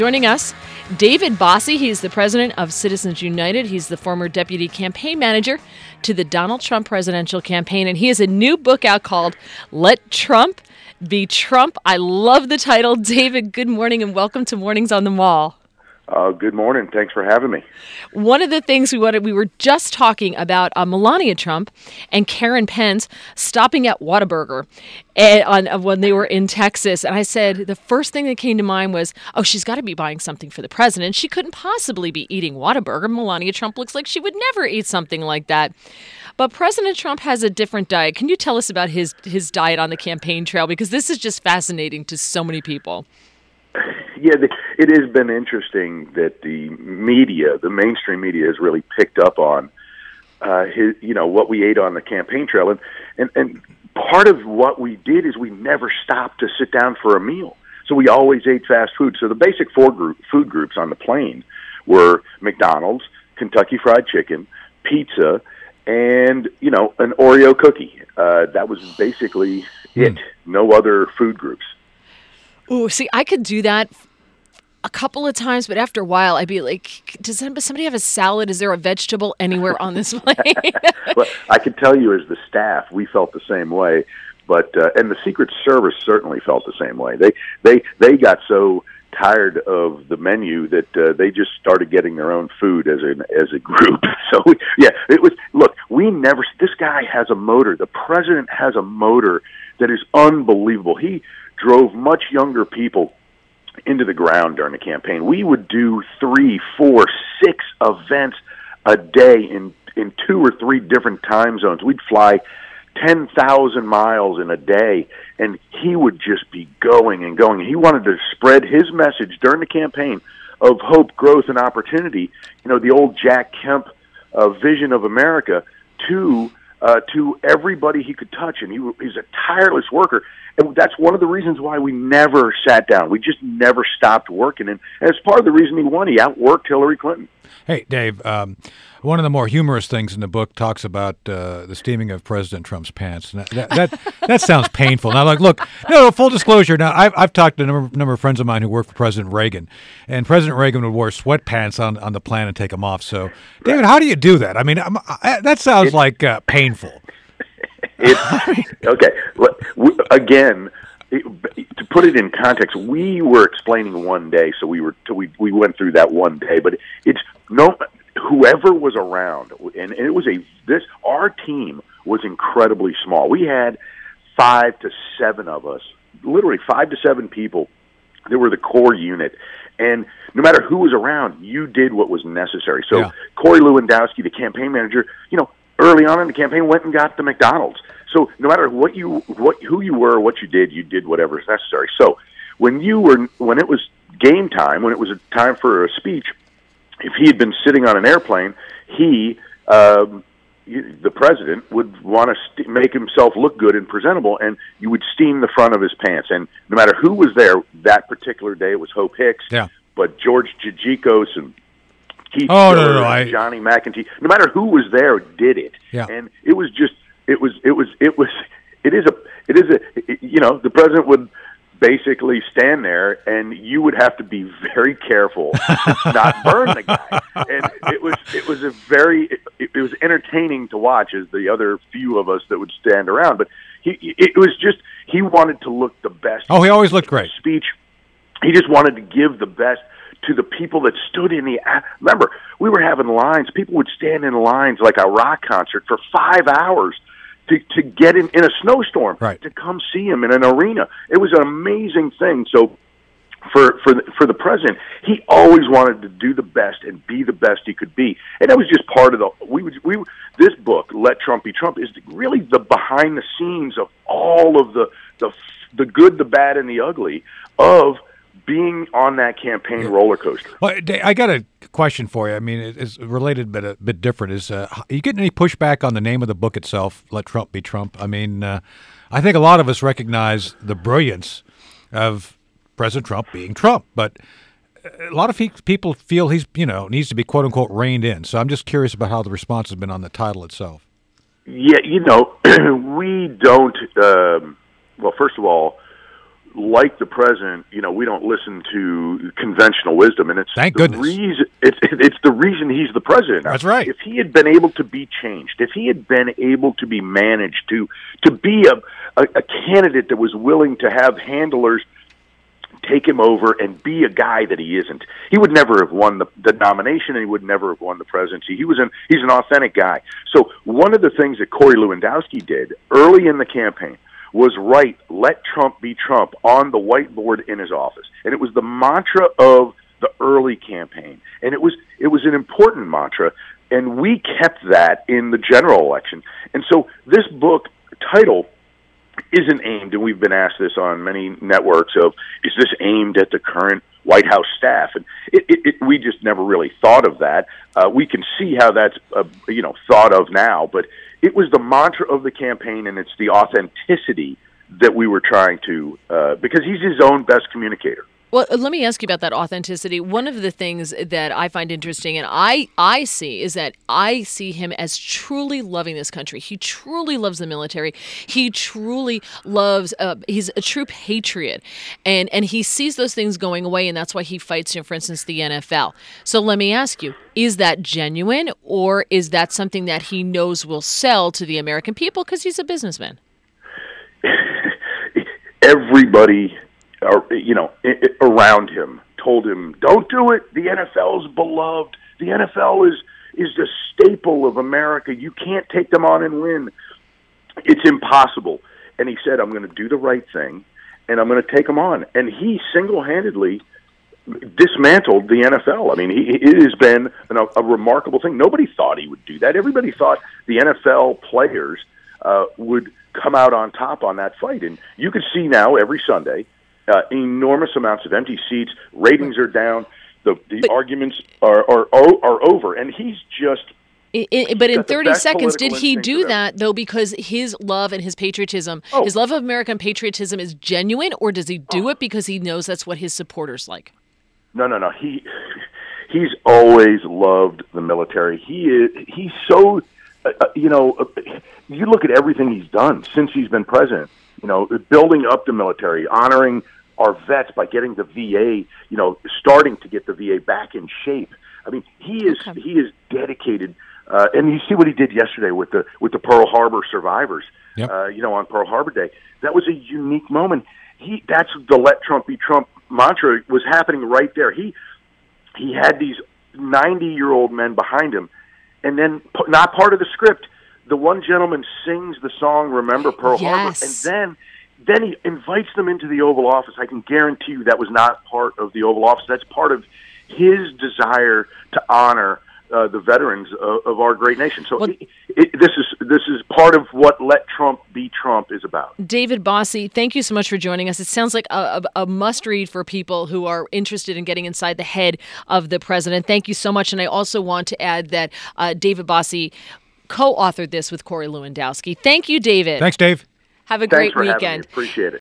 Joining us, David Bossie. He's the president of Citizens United. He's the former deputy campaign manager to the Donald Trump presidential campaign. And he has a new book out called Let Trump Be Trump. I love the title. David, good morning and welcome to Mornings on the Mall. Good morning. Thanks for having me. One of the things we were just talking about Melania Trump and Karen Pence stopping at Whataburger when they were in Texas. And I said, the first thing that came to mind was, oh, she's got to be buying something for the president. She couldn't possibly be eating Whataburger. Melania Trump looks like she would never eat something like that. But President Trump has a different diet. Can you tell us about his diet on the campaign trail? Because this is just fascinating to so many people. Yeah, it has been interesting that the media, the mainstream media, has really picked up on what we ate on the campaign trail, and part of what we did is we never stopped to sit down for a meal. So we always ate fast food. So the basic food groups on the plane were McDonald's, Kentucky Fried Chicken, pizza, and an Oreo cookie. That was basically it. No other food groups. Oh, see, I could do that a couple of times, but after a while, I'd be like, does somebody have a salad? Is there a vegetable anywhere on this plane? Well, I can tell you as the staff, we felt the same way, but and the Secret Service certainly felt the same way. They got so tired of the menu that they just started getting their own food as a group. So it was. Look, this guy has a motor. The president has a motor that is unbelievable. He drove much younger people into the ground during the campaign. We would do 3, 4, 6 events a day in 2 or 3 different time zones. We'd fly 10,000 miles in a day, and he would just be going and going. He wanted to spread his message during the campaign of hope, growth, and opportunity, the old Jack Kemp vision of America, to everybody he could touch. And he's a tireless worker. And that's one of the reasons why we never sat down. We just never stopped working. And as part of the reason he won, he outworked Hillary Clinton. Hey, Dave, one of the more humorous things in the book talks about the steaming of President Trump's pants. And that sounds painful. Now, look, full disclosure. Now, I've talked to a number of friends of mine who worked for President Reagan, and President Reagan would wear sweatpants on the plane and take them off. So, David, how do you do that? I mean, that sounds like painful. Okay. Again, to put it in context, we were explaining one day, so we went through that one day. But whoever was around, and it was our team was incredibly small. We had 5 to 7 of us, literally 5 to 7 people. They were the core unit, and no matter who was around, you did what was necessary. So yeah. Corey Lewandowski, the campaign manager, early on in the campaign, went and got the McDonald's. So no matter who you were, what you did whatever is necessary. So when it was game time, when it was a time for a speech, if he had been sitting on an airplane, the president would want to make himself look good and presentable, and you would steam the front of his pants. And no matter who was there that particular day, it was Hope Hicks, but George Gigikos and Keith Johnny McEntee, no matter who was there, did it. Yeah. And it was just, the president would basically stand there, and you would have to be very careful to not burn the guy. And it was entertaining to watch as the other few of us that would stand around. But he wanted to look the best. Oh, he always looked great. Speech. He just wanted to give the best to the people that stood in the. Remember, we were having lines. People would stand in lines like a rock concert for 5 hours to get in a snowstorm, right, to come see him in an arena. It was an amazing thing. So for the president, he always wanted to do the best and be the best he could be, and that was just part of this book, Let Trump Be Trump, is really the behind the scenes of all of the good, the bad, and the ugly of being on that campaign roller coaster. Well, I got a question for you. I mean, it's related but a bit different. Is you getting any pushback on the name of the book itself, Let Trump Be Trump? I mean, I think a lot of us recognize the brilliance of President Trump being Trump, but a lot of people feel he's, needs to be quote unquote reined in. So I'm just curious about how the response has been on the title itself. Yeah, we don't. Well, first of all, like the president, we don't listen to conventional wisdom, and it's Thank the goodness. reason. It's the reason he's the president. That's right. If he had been able to be changed, if he had been able to be managed to be a candidate that was willing to have handlers take him over and be a guy that he isn't, he would never have won the nomination, and he would never have won the presidency. He's an authentic guy. So one of the things that Corey Lewandowski did early in the campaign was write "Let Trump be Trump" on the whiteboard in his office, and it was the mantra of the early campaign, and it was an important mantra, and we kept that in the general election. And so this book title isn't aimed, and we've been asked this on many networks, of is this aimed at the current White House staff? And we just never really thought of that. We can see how that's thought of now, but it was the mantra of the campaign, and it's the authenticity that we were trying to, because he's his own best communicator. Well, let me ask you about that authenticity. One of the things that I find interesting, and I see, is that I see him as truly loving this country. He truly loves the military. He truly loves, he's a true patriot. And he sees those things going away, and that's why he fights, for instance, the NFL. So let me ask you, is that genuine, or is that something that he knows will sell to the American people because he's a businessman? Everybody around him told him, "Don't do it. The NFL's beloved. The NFL is the staple of America. You can't take them on and win. It's impossible." And he said, "I'm going to do the right thing, and I'm going to take them on." And he single-handedly dismantled the NFL. I mean, it has been a remarkable thing. Nobody thought he would do that. Everybody thought the NFL players would come out on top on that fight. And you can see now every Sunday, enormous amounts of empty seats. Ratings are down. The arguments are over, and he's just. But in 30 seconds, did he do that though? Because his love and his patriotism, his love of American patriotism, is genuine, or does he do it because he knows that's what his supporters like? No. He's always loved the military. He's so. You look at everything he's done since he's been president. Building up the military, honoring our vets by getting the VA, starting to get the VA back in shape. I mean, he is dedicated, and you see what he did yesterday with the Pearl Harbor survivors. Yep. On Pearl Harbor Day, that was a unique moment. That's the "Let Trump be Trump" mantra was happening right there. He had these 90-year-old men behind him, and then not part of the script. The one gentleman sings the song "Remember Pearl Harbor," and then he invites them into the Oval Office. I can guarantee you that was not part of the Oval Office. That's part of his desire to honor the veterans of our great nation. So this is part of what "Let Trump be Trump" is about. David Bossie, thank you so much for joining us. It sounds like a must-read for people who are interested in getting inside the head of the president. Thank you so much. And I also want to add that David Bossie co-authored this with Corey Lewandowski. Thank you, David. Thanks, Dave. Have a great weekend. Having me. Appreciate it.